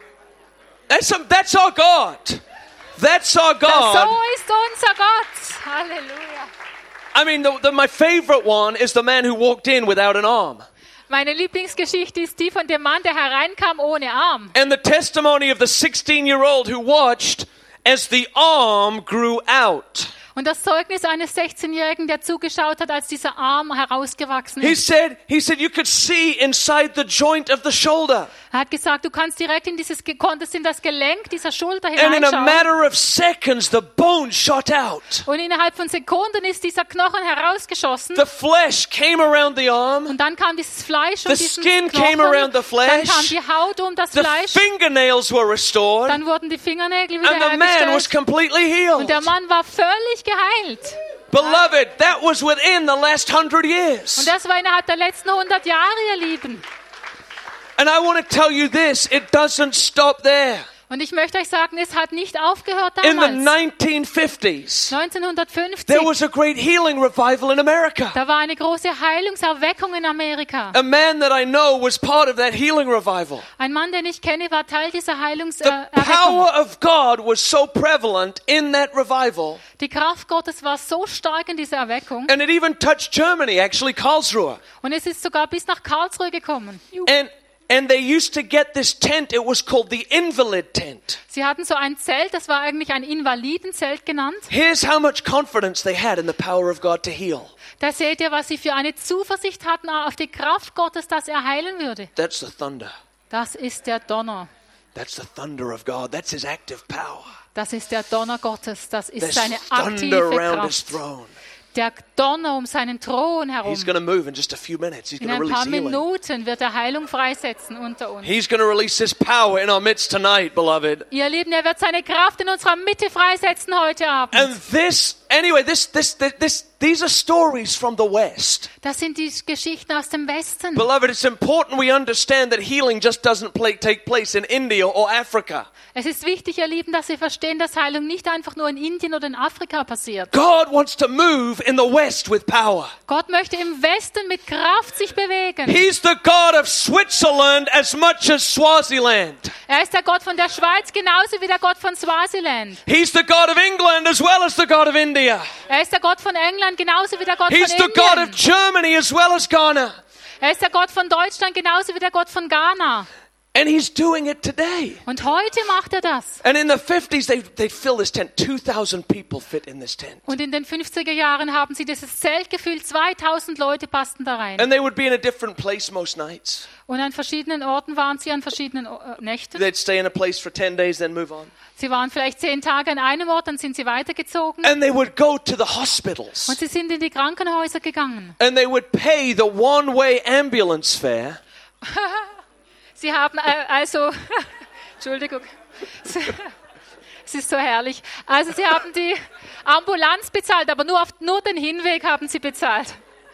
that's, a, that's our God. That's our Das, God. so ist unser Gott. Halleluja. I mean, the, the, my favorite one is the man who walked in without an arm. Meine Lieblingsgeschichte ist die von dem Mann, der hereinkam ohne Arm. And the testimony of the sixteen-year-old who watched as the arm grew out. Und das Zeugnis eines sechzehnjährigen, der zugeschaut hat, als dieser Arm herausgewachsen He ist. said, he said, you could see inside the joint of the shoulder. Er hat gesagt, du kannst direkt in dieses, konntest in das Gelenk dieser Schulter And in a hineinschauen. matter of seconds, the bone shot out. Und innerhalb von Sekunden ist dieser Knochen herausgeschossen. The flesh came around the arm. Und dann kam dieses Fleisch um The diesen skin Knochen. came around the Dann kam flesh. die Haut um das The Fleisch. fingernails were restored. Dann wurden die Fingernägel And the man was wiederhergestellt. completely Und der healed. Mann war völlig geheilt. Beloved, that was within the last hundred Und years. das war innerhalb der letzten hundert Jahre, ihr Lieben. And I want to tell you this, it doesn't stop there. Und ich möchte euch sagen, es hat nicht aufgehört In the damals. nineteen fifties, neunzehnhundertfünfzig, there was a great healing revival in America. da war eine große Heilungserweckung in Amerika. A man that I know was part of that healing revival. Ein Mann, den ich kenne, war Teil dieser The Heilungserweckung. power of God was so prevalent in that revival, Die Kraft Gottes war so stark in dieser Erweckung. and it even touched Germany, actually Karlsruhe. Und es ist sogar bis nach Karlsruhe gekommen. And and they used to get this tent, it was called the invalid tent. Sie hatten so ein Zelt, das war eigentlich ein Invalidenzelt genannt. Here's how much confidence they had in the power of God to heal. Da seht ihr, was sie für eine Zuversicht hatten auf die Kraft Gottes, dass er heilen würde. That's the thunder. Das ist der Donner. That's the thunder of God. That's his active power. Das ist der Donner Gottes. Das ist There's seine thunder aktive around his Kraft. throne. Der Donner um seinen Thron herum. He's going to move in just a few minutes. He's In going to ein paar release healing. Minuten wird er Heilung freisetzen unter uns. He's going to release his power in our midst tonight, beloved. Ihr Lieben, er wird seine Kraft in unserer Mitte freisetzen heute Abend. And this, anyway, this, this, this, this, these are stories from the West. Das sind die Geschichten aus dem Westen. Beloved, it's important we understand that healing just doesn't play, take place in India or Africa. Es ist wichtig, ihr Lieben, dass wir verstehen, dass Heilung nicht einfach nur in Indien oder in Afrika passiert. God wants to move in the West with power. Gott möchte im Westen mit Kraft sich bewegen. He's the God of Switzerland as much as Swaziland. Er ist der Gott von der Schweiz genauso wie der Gott von Swaziland. He's the God of England as well as the God of India. Er ist der Gott von England genauso wie der Gott He's von the God of Indien. Germany as well as Ghana. Er ist der Gott von Deutschland genauso wie der Gott von Ghana. And he's doing it today. Und heute macht er das. And in the fifties, they, they'd fill this tent. two thousand people fit in this tent. Und in den fünfziger Jahren haben sie dieses Zelt gefüllt. zweitausend Leute passten da rein. And they would be in a different place most nights. Und an verschiedenen Orten waren sie, an verschiedenen äh, Nächten. They'd stay in a place for ten days, then move on. Sie waren vielleicht zehn Tage an einem Ort, dann sind sie weitergezogen. And they would go to the hospitals. Und sie sind in die Krankenhäuser gegangen. And they would pay the one-way ambulance fare. Sie haben äh, also, Entschuldigung, es ist so herrlich. Also sie haben die Ambulanz bezahlt, aber nur, auf, nur den Hinweg haben sie bezahlt.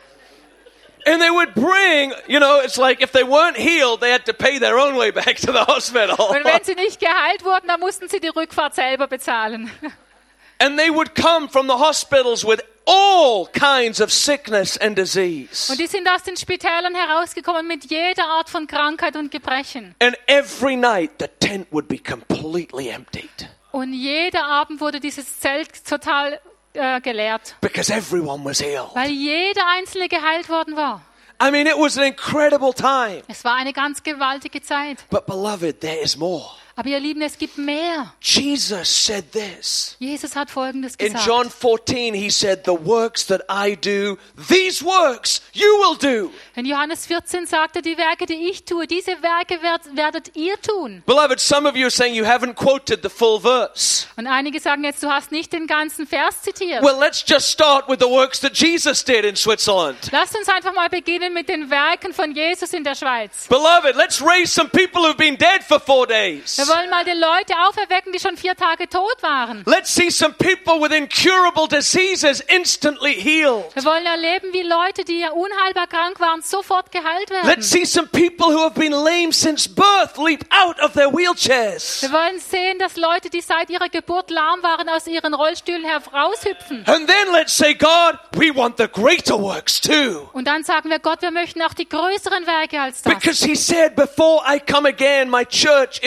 And they would bring, you know, it's like if they weren't healed, they had to pay their own way back to the hospital. Und wenn sie nicht geheilt wurden, dann mussten sie die Rückfahrt selber bezahlen. And they would come from the hospitals with all kinds of sickness and disease. Und die sind aus den Spitälern herausgekommen mit jeder Art von Krankheit und Gebrechen. And every night the tent would be completely emptied Und jeder Abend wurde dieses Zelt total äh, geleert, because everyone was healed. weil jeder Einzelne geheilt worden war. I mean, it was an incredible time. Es war eine ganz gewaltige Zeit. But beloved, there is more. Aber ihr Lieben, es gibt mehr. Jesus said this. Jesus hat Folgendes In gesagt. John fourteen, he said, the works that I do, these works you will do. In Johannes vierzehn sagte, die Werke, die ich tue, diese Werke werd, werdet ihr tun. Beloved, some of you are saying you haven't quoted the full verse. Und einige sagen jetzt, du hast nicht den ganzen Vers zitiert. Well, let's just start with the works that Jesus did in Switzerland. Lasst uns einfach mal beginnen mit den Werken von Jesus in der Schweiz. Beloved, let's raise some people who've been dead for four days. Wir wollen mal die Leute auferwecken, die schon vier Tage tot waren. Let's see some people with incurable diseases instantly healed. Wir wollen erleben, wie Leute, die ja unheilbar krank waren, sofort geheilt werden. Let's see some people who have been lame since birth leap out of their wheelchairs. Wir wollen sehen, dass Leute, die seit ihrer Geburt lahm waren, aus ihren Rollstühlen heraushüpfen. And then let's say, God, we want the greater works too. Und dann sagen wir, Gott, wir möchten auch die größeren Werke als das. Because he said, before I come again, my church is going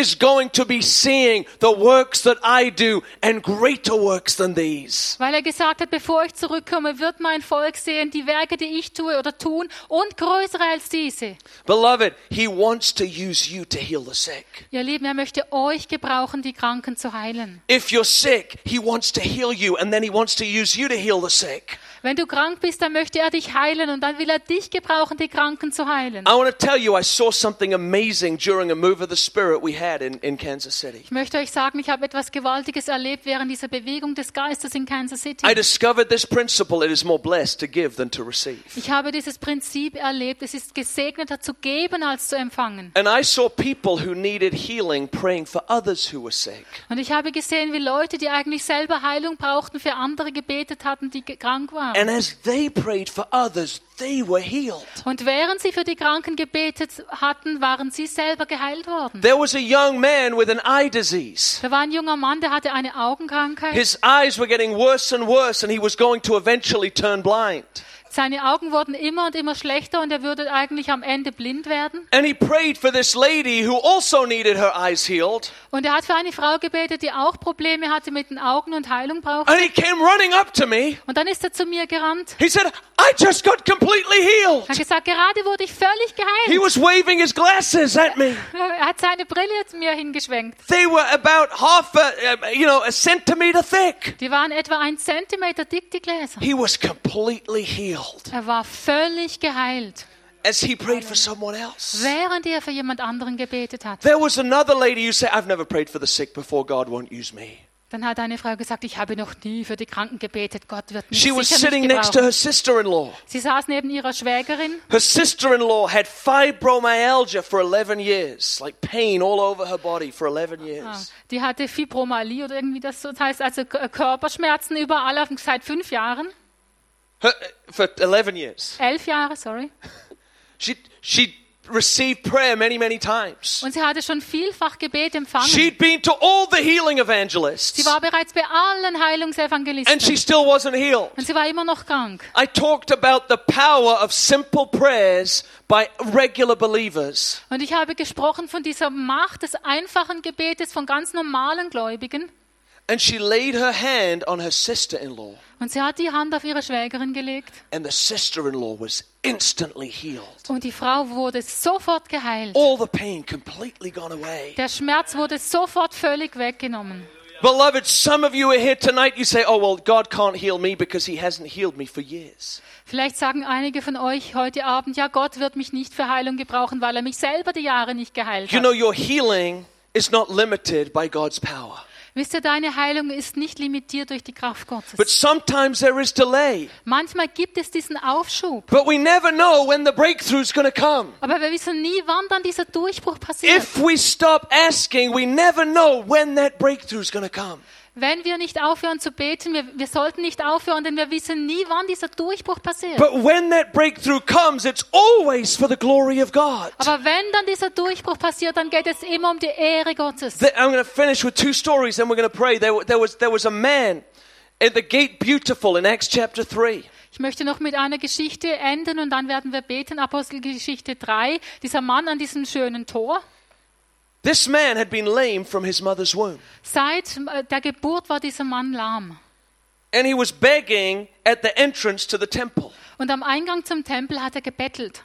going to be seeing the works that I do and greater works than these. Weil er gesagt hat, bevor ich zurückkomme, wird mein Volk sehen, die Werke, die ich tue oder tun, und größere als diese. Beloved, he wants to use you to heal the sick. Ihr Lieben, er möchte euch gebrauchen, die Kranken zu heilen. If you're sick, he wants to heal you, and then he wants to use you to heal the sick. Wenn du krank bist, dann möchte er dich heilen und dann will er dich gebrauchen, die Kranken zu heilen. I want to tell you, I saw something amazing during a move of the Spirit we had in, in Kansas City. Ich möchte euch sagen, ich habe etwas Gewaltiges erlebt während dieser Bewegung des Geistes in Kansas City. I discovered this principle: it is more blessed to give than to receive. Ich habe dieses Prinzip erlebt, es ist gesegneter zu geben als zu empfangen. And I saw people who needed healing praying for others who were sick. Und ich habe gesehen, wie Leute, die eigentlich selber Heilung brauchten, für andere gebetet hatten, die krank waren. And as they prayed for others, they were healed. Und während sie für die Kranken gebetet hatten, waren sie selber geheilt worden. There was a young man with an eye disease. Da war ein junger Mann, der hatte eine Augenkrankheit. His eyes were getting worse and worse, and he was going to eventually turn blind. Seine Augen wurden immer und immer schlechter und er würde eigentlich am Ende blind werden. And he prayed for this lady who also needed her eyes healed. Und er hat für eine Frau gebetet, die auch Probleme hatte mit den Augen und Heilung brauchte. And he came running up to me. Und dann ist er zu mir gerannt. He said, I just got completely healed. Er hat gesagt, gerade wurde ich völlig He geheilt. was waving his glasses at me. Er hat seine Brille zu mir hingeschwenkt. They were about half a, you know, a centimeter thick. Die waren etwa ein Zentimeter dick, die Gläser. He was completely healed Er war völlig geheilt, as he prayed for someone else. während er für jemand anderen gebetet hat. There was another lady who said, I've never prayed for the sick before, God won't use me. Dann hat eine Frau gesagt, ich habe noch nie für die Kranken gebetet, Gott wird mich She was sicher sitting nicht next to her gebrauchen. sister-in-law. Sie saß neben ihrer Schwägerin. Her sister-in-law had fibromyalgia for eleven years, like pain all over her body for eleven Ah, years. die hatte Fibromalie oder irgendwie das so heißt, also K- Körperschmerzen überall auf, seit fünf Jahren. Her, for eleven years. Elf Jahre, sorry. She, she received prayer many, many times. Und sie hatte schon vielfach Gebet empfangen. She'd been to all the healing Sie evangelists, war bereits bei allen and she Heilungsevangelisten. still wasn't healed. Und sie war immer noch krank. I talked about the power of simple prayers by regular believers. Und ich habe gesprochen von dieser Macht des einfachen Gebetes von ganz normalen Gläubigen. And she laid her hand on her sister-in-law, Und sie hat die Hand auf ihre Schwägerin gelegt. and the sister-in-law was instantly healed. Und die Frau wurde sofort geheilt. All the pain completely gone away. Der Schmerz wurde sofort völlig weggenommen. Beloved, some of you are here tonight, you say, oh, well, God can't heal me because he hasn't healed me for years. Vielleicht sagen einige von euch heute Abend, ja, Gott wird mich nicht für Heilung gebrauchen, weil er mich selber die Jahre nicht geheilt You know, hat. your healing is not limited by God's power. Wisst ihr, deine Heilung ist nicht limitiert durch die Kraft But Gottes. sometimes there is delay. Manchmal gibt es diesen Aufschub. But we never know when the breakthrough is going to come. Aber wir wissen nie, wann dann dieser Durchbruch passiert. If we stop asking, we never know when that breakthrough is going to come. Wenn wir nicht aufhören zu beten, wir, wir sollten nicht aufhören, denn wir wissen nie, wann dieser Durchbruch passiert. But when that breakthrough comes, it's always for the glory of God. Aber wenn dann dieser Durchbruch passiert, dann geht es immer um die Ehre Gottes. The- I'm going to finish with two stories, then we're going to pray. There, there was there was a man at the gate beautiful in Acts chapter three. Ich möchte noch mit einer Geschichte enden und dann werden wir beten. Apostelgeschichte drei, dieser Mann an diesem schönen Tor. This man had been lame from his mother's womb, Seit äh, der Geburt war dieser Mann lahm. and he was begging at the entrance to the temple. Und am Eingang zum Tempel hat er gebettelt.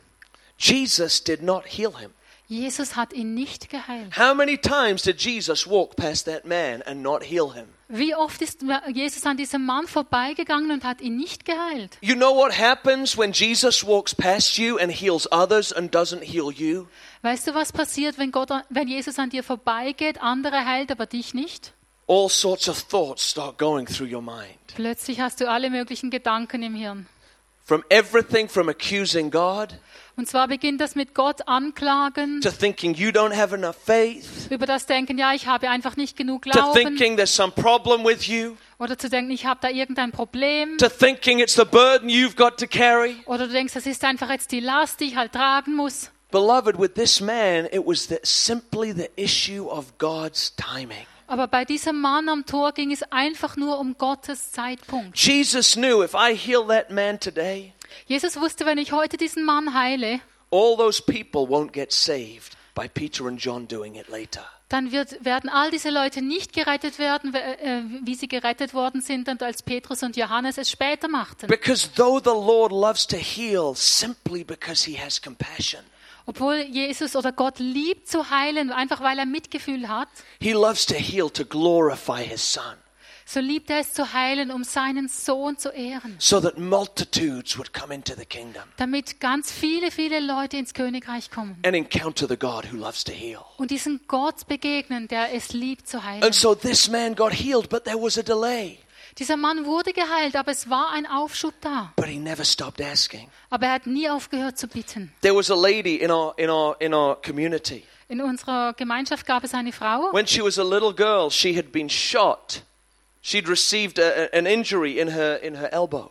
Jesus did not heal him. Jesus hat ihn nicht geheilt. How many times did Jesus walk past that man and not heal him? Wie oft ist Jesus an diesem Mann vorbeigegangen und hat ihn nicht geheilt? You know what happens when Jesus walks past you and heals others and doesn't heal you? Weißt du, was passiert, wenn, Gott, wenn Jesus an dir vorbeigeht, andere heilt, aber dich nicht? All sorts of thoughts start going through your mind. Plötzlich hast du alle möglichen Gedanken im Hirn. From everything from accusing God Und zwar beginnt das mit Gott anklagen, to thinking you don't have enough faith, über das Denken, ja, ich habe einfach nicht genug to Glauben. thinking there's some problem with you, Oder zu denken, ich habe da irgendein Problem. to thinking it's the burden you've got to carry. Oder du denkst, das ist einfach jetzt die Last, die ich halt tragen muss. Beloved, with this man, it was the, simply the issue of God's timing. Aber bei diesem Mann am Tor ging es einfach nur um Gottes Zeitpunkt. Jesus knew if I heal that man today, Jesus wusste, wenn ich heute diesen Mann heile, all those people won't get saved by Peter and John doing it later. dann wird, werden all diese Leute nicht gerettet werden, äh, wie sie gerettet worden sind und als Petrus und Johannes es später machten. Because though the Lord loves to heal simply because he has compassion, Obwohl Jesus oder Gott liebt zu heilen, einfach weil er Mitgefühl hat, he loves to heal to glorify his Son, so liebt er es zu heilen, um seinen Sohn zu ehren, so that multitudes would come into the kingdom damit ganz viele, viele Leute ins Königreich kommen and encounter the God who loves to heal. und diesen Gott begegnen, der es liebt zu heilen. And so this man got healed, but there was a delay. Dieser Mann wurde geheilt, aber es war ein Aufschub da. But he never stopped asking. Aber er hat nie aufgehört zu bitten. There was a lady in our in our in our community. In unserer Gemeinschaft gab es eine Frau. When she was a little girl, she had been shot. She'd received a, an injury in her in her elbow.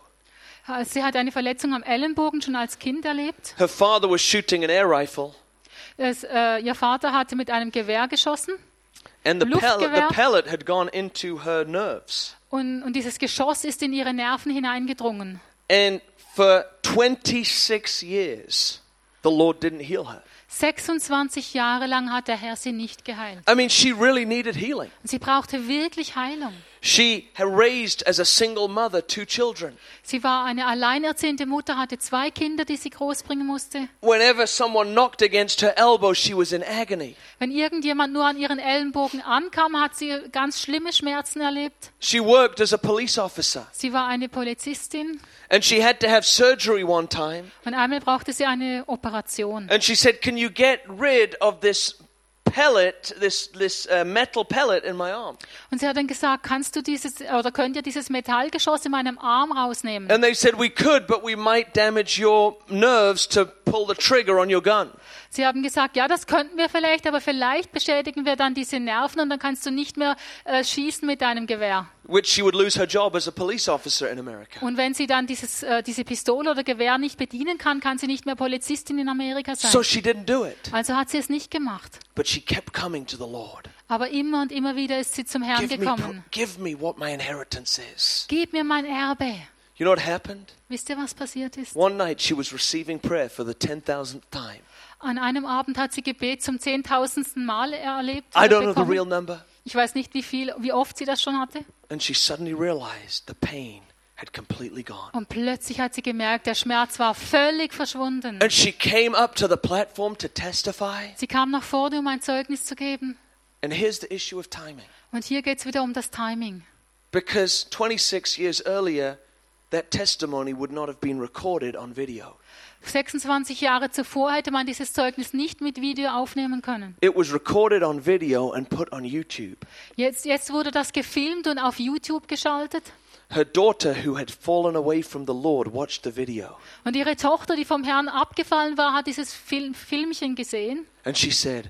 Sie hat eine Verletzung am Ellenbogen schon als Kind erlebt. Her father was shooting an air rifle, Es, äh, ihr Vater hatte mit einem Gewehr geschossen and the pellet, Luftgewehr. the pellet had gone into her nerves. und, und dieses Geschoss ist in ihre Nerven hineingedrungen. And for twenty-six years, the Lord didn't heal her. sechsundzwanzig Jahre lang hat der Herr sie nicht geheilt. I mean, she really needed healing. Und sie brauchte wirklich Heilung. She had raised as a single mother two children. Sie war eine alleinerziehende Mutter, hatte zwei Kinder, die sie großbringen musste. Whenever someone knocked against her elbow, she was in agony. Wenn irgendjemand nur an ihren Ellenbogen ankam, hat sie ganz schlimme Schmerzen erlebt. She worked as a police officer, Sie war eine Polizistin and she had to have surgery one time. und einmal brauchte sie eine Operation. And she said, "Can you get rid of this pellet, this this uh, metal pellet in my arm?" Und sie hat dann gesagt, kannst du dieses oder könnt ihr dieses Metallgeschoss in meinem Arm rausnehmen? And they said, "We could, but we might damage your nerves to pull the trigger on your gun." Sie haben gesagt, ja, das könnten wir vielleicht, aber vielleicht beschädigen wir dann diese Nerven und dann kannst du nicht mehr äh, schießen mit deinem Gewehr. Which she would lose her job as a police officer in America. Und wenn sie dann dieses, äh, diese Pistole oder Gewehr nicht bedienen kann, kann sie nicht mehr Polizistin in Amerika sein. So she didn't do it. Also hat sie es nicht gemacht. But she kept coming to the Lord. Aber immer und immer wieder ist sie zum Herrn Give me, gekommen. give me what my inheritance is. Gib mir mein Erbe. You know what happened? Wisst ihr, was passiert ist? One night she was receiving prayer for the ten thousandth time. An einem Abend hat sie Gebet zum zehntausendsten Mal erlebt. I don't know the bekommen. real number. Ich weiß nicht, wie viel, wie oft sie das schon hatte. And she suddenly realized the pain had completely gone. Und plötzlich hat sie gemerkt, der Schmerz war völlig verschwunden. And she came up to the platform to testify. Sie kam nach vorne, um ein Zeugnis zu geben. And here's the issue of timing. Und hier geht es wieder um das Timing. Because twenty-six years earlier, that testimony would not have been recorded on video. sechsundzwanzig Jahre zuvor hätte man dieses Zeugnis nicht mit Video aufnehmen können. It was recorded on video and put on YouTube. Jetzt, jetzt wurde das gefilmt und auf YouTube geschaltet. Her daughter, who had fallen away from the Lord, watched the video. Und ihre Tochter, die vom Herrn abgefallen war, hat dieses Film, Filmchen gesehen. And she said,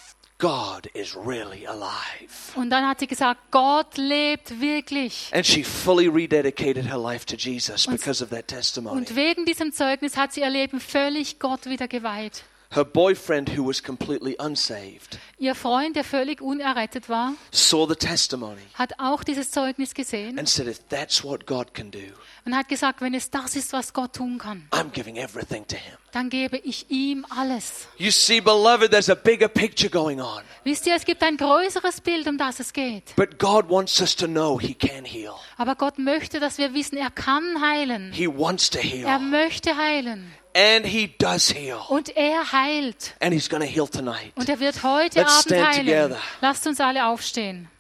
God is really alive. Und dann hat sie gesagt, Gott lebt wirklich. And she fully rededicated her life to Jesus because of that testimony. Und wegen diesem Zeugnis hat sie ihr Leben völlig Gott wieder geweiht. Her boyfriend, who was completely unsaved, Ihr Freund, der völlig unerrettet war, saw the testimony hat auch dieses Zeugnis gesehen and said, if that's what God can do, und hat gesagt, wenn es das ist, was Gott tun kann, I'm giving everything to him. dann gebe ich ihm alles. You see, beloved, there's a bigger picture going on. Wisst ihr, es gibt ein größeres Bild, um das es geht. But God wants us to know he can heal. Aber Gott möchte, dass wir wissen, er kann heilen. He wants to Er heal. möchte heilen. And he does heal. Und er heilt. And he's going to heal tonight. Und er wird heute Let's Abend stand heilen. together. Lasst uns alle aufstehen.